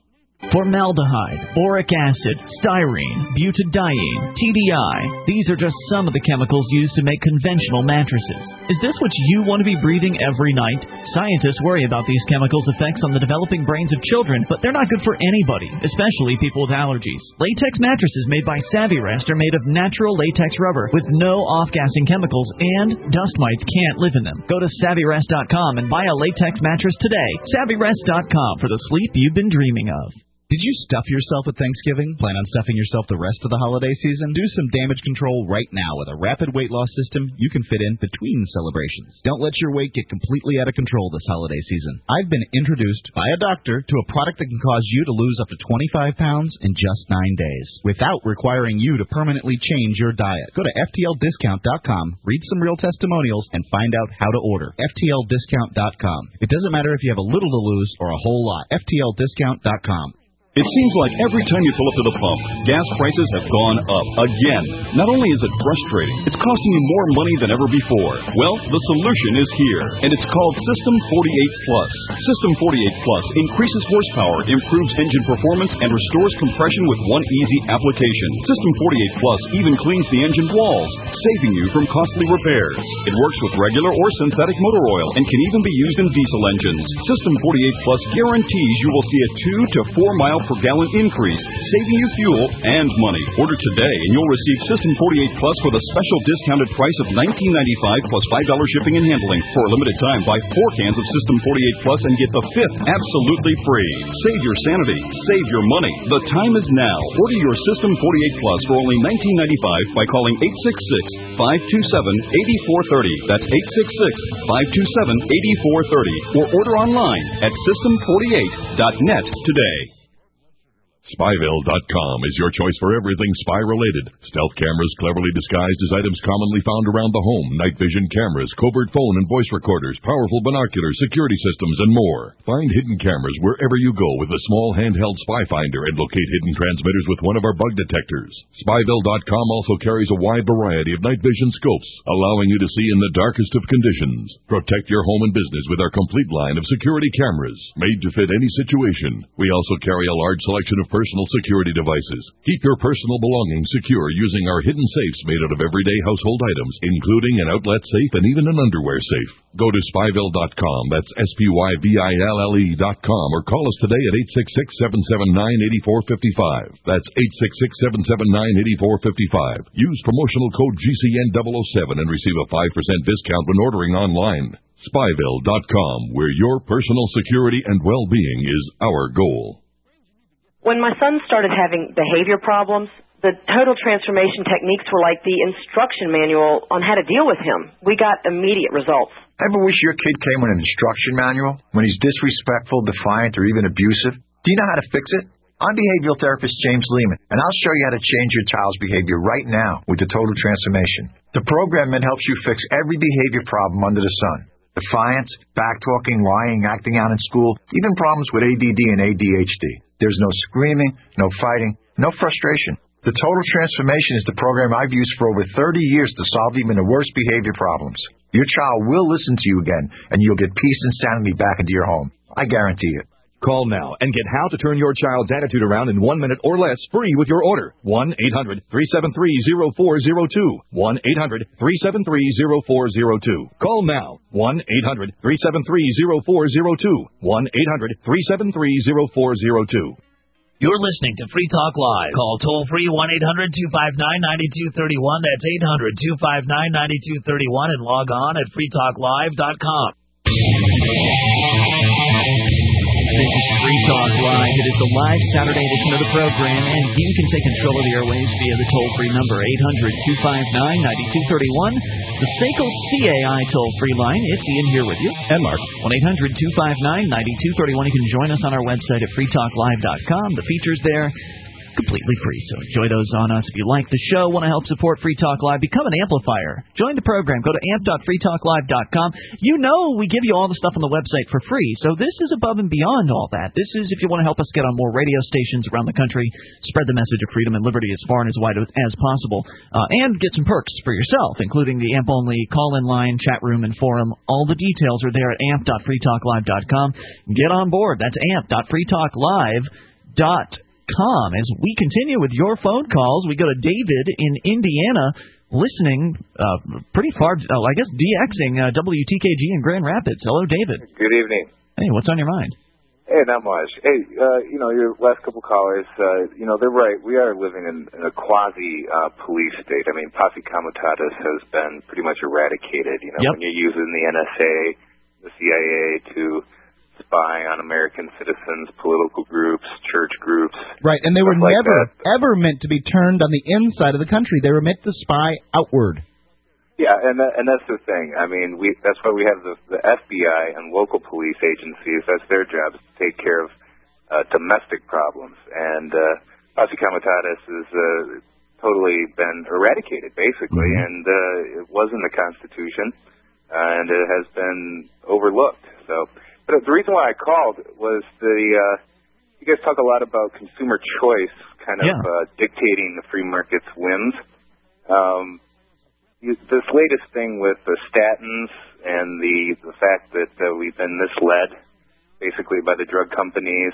Formaldehyde, boric acid, styrene, butadiene, T D I. These are just some of the chemicals used to make conventional mattresses. Is this what you want to be breathing every night? Scientists worry about these chemicals' effects on the developing brains of children, but they're not good for anybody, especially people with allergies. Latex mattresses made by Savvyrest are made of natural latex rubber with no off-gassing chemicals, and dust mites can't live in them. Go to Savvy Rest dot com and buy a latex mattress today. Savvy Rest dot com for the sleep you've been dreaming of. Did you stuff yourself at Thanksgiving? Plan on stuffing yourself the rest of the holiday season? Do some damage control right now with a rapid weight loss system you can fit in between celebrations. Don't let your weight get completely out of control this holiday season. I've been introduced by a doctor to a product that can cause you to lose up to twenty-five pounds in just nine days without requiring you to permanently change your diet. Go to F T L discount dot com, read some real testimonials, and find out how to order. F T L discount dot com. It doesn't matter if you have a little to lose or a whole lot. F T L discount dot com. It seems like every time you pull up to the pump, gas prices have gone up again. Not only is it frustrating, it's costing you more money than ever before. Well, the solution is here, and it's called System forty-eight Plus. System forty-eight Plus increases horsepower, improves engine performance, and restores compression with one easy application. System forty-eight Plus even cleans the engine walls, saving you from costly repairs. It works with regular or synthetic motor oil and can even be used in diesel engines. System forty-eight Plus guarantees you will see a two to four mile per gallon increase, saving you fuel and money. Order today and you'll receive System forty-eight Plus for the special discounted price of nineteen ninety-five plus five dollars shipping and handling. For a limited time, buy four cans of System forty-eight Plus and get the fifth absolutely free. Save your sanity. Save your money. The time is now. Order your System forty-eight Plus for only nineteen ninety-five by calling eight six six, five two seven, eight four three zero. That's eight six six, five two seven, eight four three zero. Or order online at system forty-eight dot net today. Spyville dot com is your choice for everything spy-related. Stealth cameras cleverly disguised as items commonly found around the home, night vision cameras, covert phone and voice recorders, powerful binoculars, security systems, and more. Find hidden cameras wherever you go with a small handheld spy finder and locate hidden transmitters with one of our bug detectors. Spyville dot com also carries a wide variety of night vision scopes, allowing you to see in the darkest of conditions. Protect your home and business with our complete line of security cameras, made to fit any situation. We also carry a large selection of of personal security devices. Keep your personal belongings secure using our hidden safes made out of everyday household items, including an outlet safe and even an underwear safe. Go to Spyville dot com, that's S P Y V I L L E dot com, or call us today at eight six six, seven seven nine, eight four five five. That's eight six six, seven seven nine, eight four five five. Use promotional code G C N double oh seven and receive a five percent discount when ordering online. Spyville dot com, where your personal security and well-being is our goal. When my son started having behavior problems, the total transformation techniques were like the instruction manual on how to deal with him. We got immediate results. Ever wish your kid came with an instruction manual when he's disrespectful, defiant, or even abusive? Do you know how to fix it? I'm behavioral therapist James Lehman, and I'll show you how to change your child's behavior right now with the Total Transformation. The program then helps you fix every behavior problem under the sun. Defiance, backtalking, lying, acting out in school, even problems with A D D and A D H D. There's no screaming, no fighting, no frustration. The Total Transformation is the program I've used for over thirty years to solve even the worst behavior problems. Your child will listen to you again, and you'll get peace and sanity back into your home. I guarantee it. Call now and get how to turn your child's attitude around in one minute or less free with your order. one eight hundred, three seven three, zero four zero two. one eight hundred, three seven three, zero four zero two. Call now. one eight hundred, three seven three, zero four zero two. one eight hundred, three seven three, zero four zero two. You're listening to Free Talk Live. Call toll-free one eight hundred, two five nine, nine two three one. That's eight hundred, two five nine, nine two three one and log on at free talk live dot com. This is Free Talk Live. It is the live Saturday edition of the program, and you can take control of the airwaves via the toll-free number eight hundred, two five nine, nine two three one. The Seiko C A I toll-free line. It's Ian here with you. And Mark. one eight hundred, two five nine, nine two three one. You can join us on our website at free talk live dot com. The features there, completely free, so enjoy those on us. If you like the show, want to help support Free Talk Live, become an amplifier. Join the program. Go to amp dot free talk live dot com. You know we give you all the stuff on the website for free, so this is above and beyond all that. This is if you want to help us get on more radio stations around the country, spread the message of freedom and liberty as far and as wide as possible, uh, and get some perks for yourself, including the AMP-only call-in line, chat room, and forum. All the details are there at amp dot free talk live dot com. Get on board. That's amp dot free talk live dot com. Com. As we continue with your phone calls, we go to David in Indiana, listening uh, pretty far, uh, I guess, DXing uh, W T K G in Grand Rapids. Hello, David. Good evening. Hey, what's on your mind? Hey, not much. Hey, uh, you know, your last couple callers, uh, you know, they're right. We are living in, in a quasi-police uh, state. I mean, posse comitatus has been pretty much eradicated. You know, yep. when you're using the N S A, the C I A to spy on American citizens, political groups, church groups. Right, and they were like never, that. ever meant to be turned on the inside of the country. They were meant to spy outward. Yeah, and that, and that's the thing. I mean, we that's why we have the, the F B I and local police agencies. That's their job, is to take care of uh, domestic problems. And uh, posse comitatus has uh, totally been eradicated, basically, mm-hmm. and uh, it was in the Constitution, uh, and it has been overlooked. So. But the reason why I called was the uh, you guys talk a lot about consumer choice, kind of yeah. uh, dictating the free market's whims. Um, you, this latest thing with the statins and the the fact that uh, we've been misled, basically by the drug companies,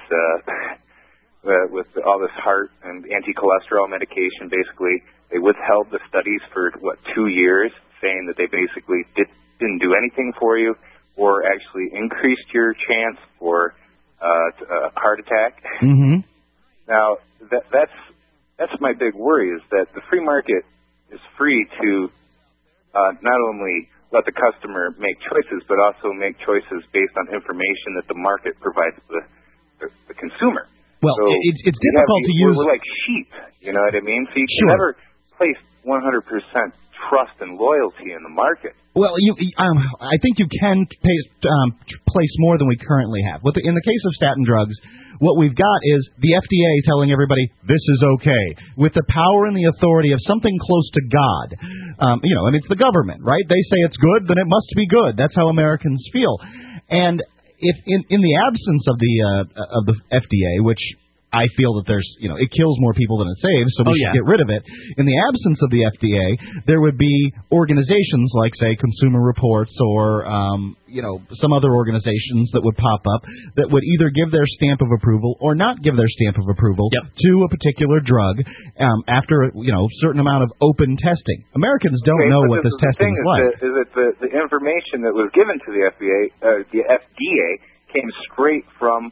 uh, uh, with all this heart and anti-cholesterol medication. Basically, they withheld the studies for what two years, saying that they basically did, didn't do anything for you, or actually increased your chance for uh, a heart attack. Mm-hmm. Now, that, that's that's my big worry, is that the free market is free to uh, not only let the customer make choices, but also make choices based on information that the market provides the, the, the consumer. Well, so it's, it's you difficult have, to we're, use... We're like sheep, you know what I mean? So you can sure. never place one hundred percent trust and loyalty in the market. Well, you, um, I think you can pay, um, place more than we currently have. With the, in the case of statin drugs, what we've got is the F D A telling everybody this is okay, with the power and the authority of something close to God. Um, you know, and it's the government, right? They say it's good, then it must be good. That's how Americans feel. And if in, in the absence of the uh, of the F D A, which I feel that there's, you know, it kills more people than it saves, so we Oh, should yeah. get rid of it. In the absence of the F D A, there would be organizations like, say, Consumer Reports or, um, you know, some other organizations that would pop up that would either give their stamp of approval or not give their stamp of approval Yep. to a particular drug um, after, you know, a certain amount of open testing. Americans don't Okay, know but what the, this the testing thing is like. That, is that the, the information that was given to the F D A, uh, the F D A, came straight from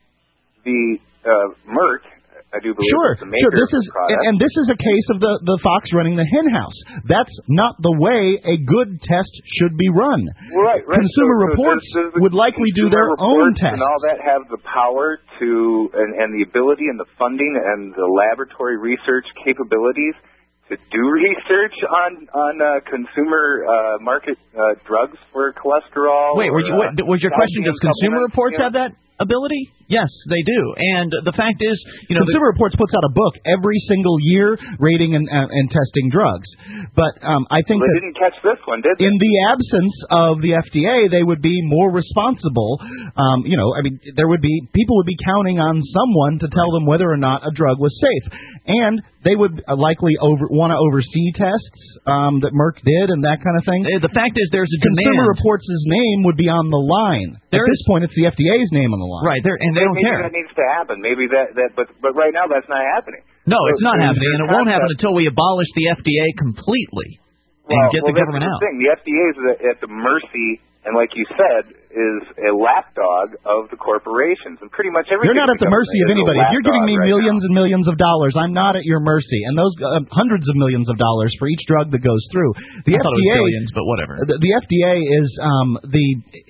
the uh, Merck. I do believe Sure, it's the maker sure. This of is the product. and, and this is a case of the the fox running the hen house. That's not the way a good test should be run. Right, right. Consumer So- so Reports does- does the would likely do their Consumer own Reports tests. and all that have the power to and, and the ability and the funding and the laboratory research capabilities to do research on on uh, consumer uh, market uh, drugs for cholesterol. Wait, were you, or, what, uh, was your question, does calcium Consumer supplements, Reports you know? have that ability? Yes, they do. And the fact is, you know, Consumer Reports puts out a book every single year rating and uh, and testing drugs. But um, I think Well, they that didn't catch this one, did they? in the absence of the F D A, they would be more responsible. Um, you know, I mean, there would be people would be counting on someone to tell them whether or not a drug was safe, and they would uh, likely over, want to oversee tests um, that Merck did and that kind of thing. the fact is, there's a Consumer demand. Reports' name would be on the line. There At this point, it's the F D A's name on the line. Right, there, and they don't maybe care. that needs to happen. Maybe that that, but but right now that's not happening. No, So- it's not so happening, your and it won't happen concept- until we abolish the F D A completely and Well, get well, the government that's out. the thing. The F D A is at the mercy, and like you said, is a lapdog of the corporations, and pretty much everything. You're not at the mercy of anybody. If you're giving me right millions and millions of dollars, I'm not at your mercy. And those uh, hundreds of millions of dollars for each drug that goes through. The I F D A, thought it was billions, but whatever. The, the F D A is um, the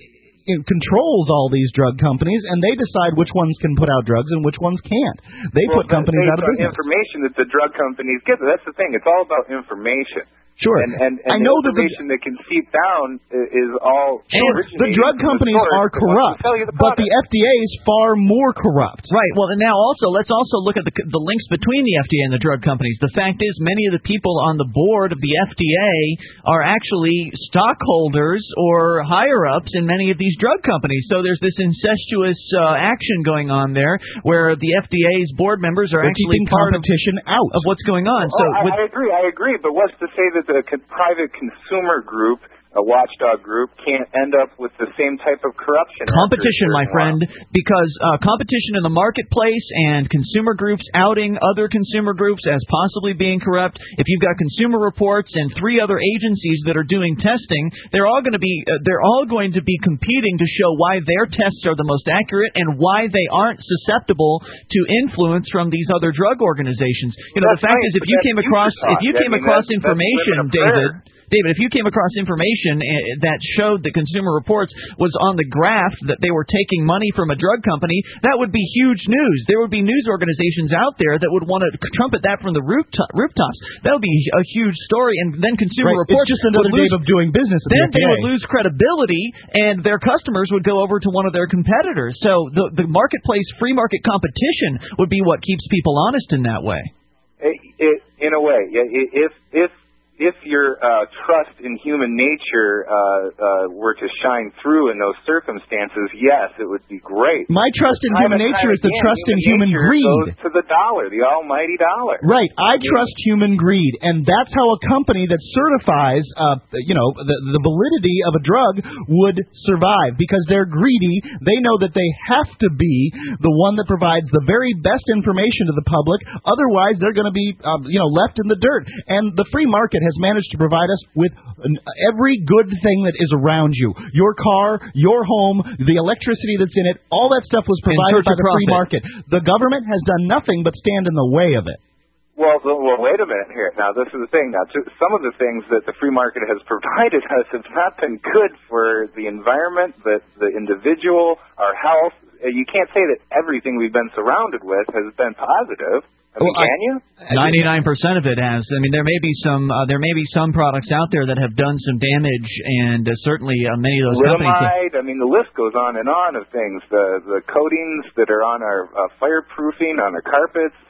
it controls all these drug companies, and they decide which ones can put out drugs and which ones can't. They well, put companies based out of on business. information that the drug companies get. That's the thing. It's all about information. Sure. And, and, and I know the that the- information that can seep down i- is all. And the originating drug from companies the source are that wants to corrupt, sell you the but the product. F D A is far more corrupt. Right. Well, and now also let's also look at the the links between the F D A and the drug companies. The fact is, many of the people on the board of the F D A are actually stockholders or higher ups in many of these drug companies. So there's this incestuous uh, action going on there, where the F D A's board members are They're actually keeping part of, competition out of what's going on. Oh, So I, with, I agree. I agree. But what's to say that the co- private consumer group, a watchdog group, can't end up with the same type of corruption? competition, after a my certain friend, because uh, competition in the marketplace and consumer groups outing other consumer groups as possibly being corrupt. If you've got Consumer Reports and three other agencies that are doing testing, they're all going to be uh, they're all going to be competing to show why their tests are the most accurate and why they aren't susceptible to influence from these other drug organizations. You know, That's the fact right, is, if but you that's came future across talk. if you I came mean, across that's- that's information, living a prayer. David. David, if you came across information uh, that showed that Consumer Reports was on the graft that they were taking money from a drug company, that would be huge news. There would be news organizations out there that would want to trumpet that from the rooftop, rooftops. That would be a huge story, and then Consumer Right. Reports It's just another would day lose, of doing business at the then F D A. they would lose credibility, and their customers would go over to one of their competitors. So the, the marketplace, free market competition would be what keeps people honest in that way. It, it, in a way, yeah. i- If if if your uh, trust in human nature uh, uh, were to shine through in those circumstances, yes, it would be great. My trust in Time human and nature time is the again, trust in human nature greed. Goes to the dollar, the almighty dollar. Right. I trust human greed, and that's how a company that certifies, uh, you know, the, the validity of a drug would survive, because they're greedy. They know that they have to be the one that provides the very best information to the public. Otherwise, they're going to be, um, you know, left in the dirt. And the free market has managed to provide us with an, every good thing that is around you. Your car, your home, the electricity that's in it, all that stuff was provided search by of the free profit. market. The government has done nothing but stand in the way of it. Well, well, well, wait a minute here. Now, this is the thing. Now, to- some of the things that the free market has provided us have not been good for the environment, the, the individual, our health. Uh, You can't say that everything we've been surrounded with has been positive. I mean, Well, I- can you? Ninety-nine percent of it has. I mean, there may be some. Uh, there may be some products out there that have done some damage, and uh, certainly uh, many of those companies. That, Litamide, I mean, the list goes on and on of things. The the coatings that are on our uh, fireproofing, on our carpets,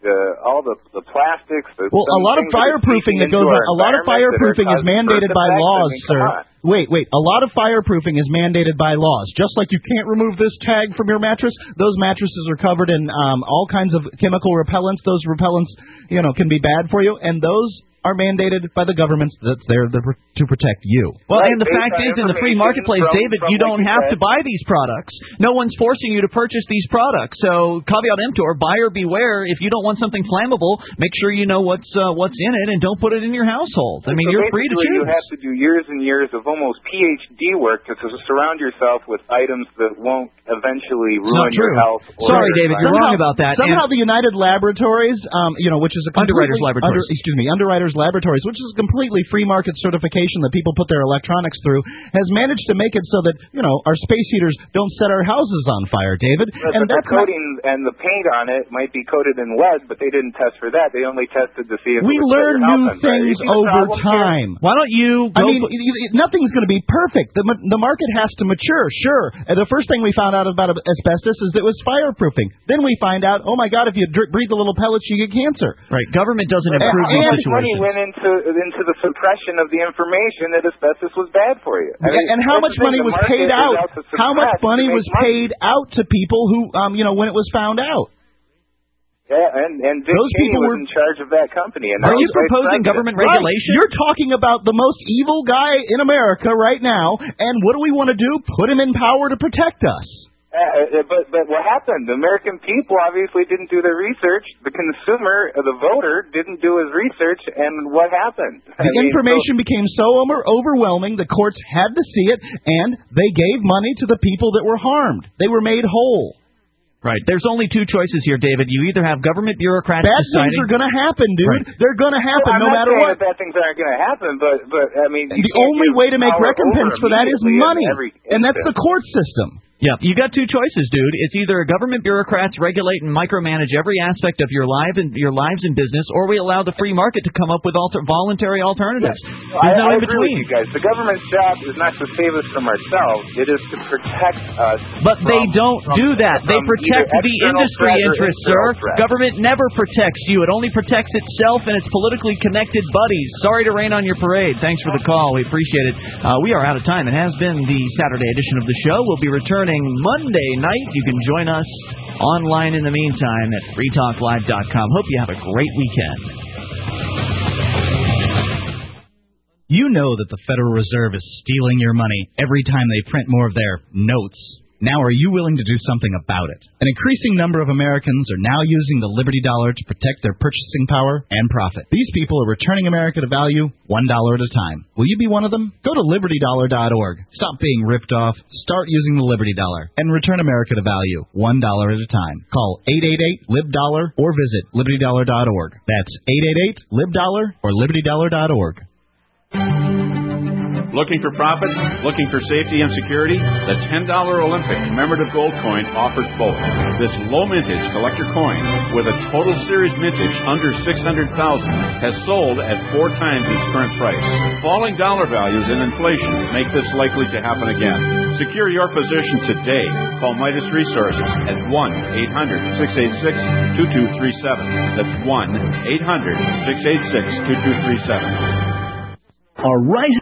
uh, all the the plastics. The, well, a lot of fireproofing that goes on. A lot of fireproofing is mandated by laws, sir. Wait, wait. A lot of fireproofing is mandated by laws. Just like you can't remove this tag from your mattress, those mattresses are covered in um, all kinds of chemical repellents. Those repellents, you know, can be bad for you, and those are mandated by the governments that's there to protect you. Well, right, and the fact is, in the free marketplace, from, David, from you don't like have said. to buy these products. No one's forcing you to purchase these products. So, caveat emptor, buyer beware. If you don't want something flammable, make sure you know what's uh, what's in it and don't put it in your household. I mean, so you're free to choose. You have to do years and years of almost P H D work to, to surround yourself with items that won't eventually ruin your health. Sorry, David, you're somehow, wrong about that. Somehow, and the United Laboratories, um, you know, which is a Underwriters Laboratories, under, excuse me, Underwriters Laboratories, which is a completely free market certification that people put their electronics through, has managed to make it so that, you know, our space heaters don't set our houses on fire, David. But, and but that's the coating not... and the paint on it might be coated in lead, but they didn't test for that. They only tested to see if we it would learn new things over time. Why don't you? I mean, p- nothing's going to be perfect. The the market has to mature. Sure. And the first thing we found out about asbestos is that it was fireproofing. Then we find out, oh my God, if you dr- breathe the little pellets, you get cancer. Right. Government doesn't and, improve these and situations. Money went into into the suppression of the information that asbestos was bad for you. I mean, and how much money was paid out? out how much money was money. paid out to people who, um, you know, when it was found out? Yeah, and, and Dick Those Cheney people was were in charge of that company. And are you proposing president. government right. regulation? You're talking about the most evil guy in America right now, and what do we want to do? Put him in power to protect us. Uh, but but what happened? The American people obviously didn't do their research. The consumer, uh, the voter, didn't do his research, and what happened? The I information mean, so, became so over- overwhelming, the courts had to see it, and they gave money to the people that were harmed. They were made whole. Right. There's only two choices here, David. You either have government bureaucrats bad deciding... things are going to happen, dude. Right. They're going to happen well, no matter what. I'm not saying that bad things aren't going to happen, but but I mean, the only way to make recompense for that is money, and that's the court system. Yeah, you got two choices, dude. It's either government bureaucrats regulate and micromanage every aspect of your life and your lives in business, or we allow the free market to come up with alter- voluntary alternatives. Yes. There's I, no I in between. Agree with you guys. The government's job is not to save us from ourselves; it is to protect us. But from, they don't from, do that. They protect the industry interests, sir. Threat. Government never protects you. It only protects itself and its politically connected buddies. Sorry to rain on your parade. Thanks for the call. We appreciate it. Uh, we are out of time. It has been the Saturday edition of the show. We'll be returning Monday night. You can join us online in the meantime at free talk live dot com. Hope you have a great weekend. You know that the Federal Reserve is stealing your money every time they print more of their notes. Now, are you willing to do something about it? An increasing number of Americans are now using the Liberty Dollar to protect their purchasing power and profit. These people are returning America to value one dollar at a time. Will you be one of them? Go to liberty dollar dot org. Stop being ripped off. Start using the Liberty Dollar and return America to value one dollar at a time. Call eight eight eight L I B dollar or visit liberty dollar dot org. That's eight eight eight L I B dollar or liberty dollar dot org. Looking for profits? Looking for safety and security? The ten dollar Olympic commemorative gold coin offers both. This low mintage collector coin, with a total series mintage under six hundred thousand, has sold at four times its current price. Falling dollar values and inflation make this likely to happen again. Secure your position today. Call Midas Resources at one eight hundred six eight six two two three seven. That's one eight hundred six eight six two two three seven. All right.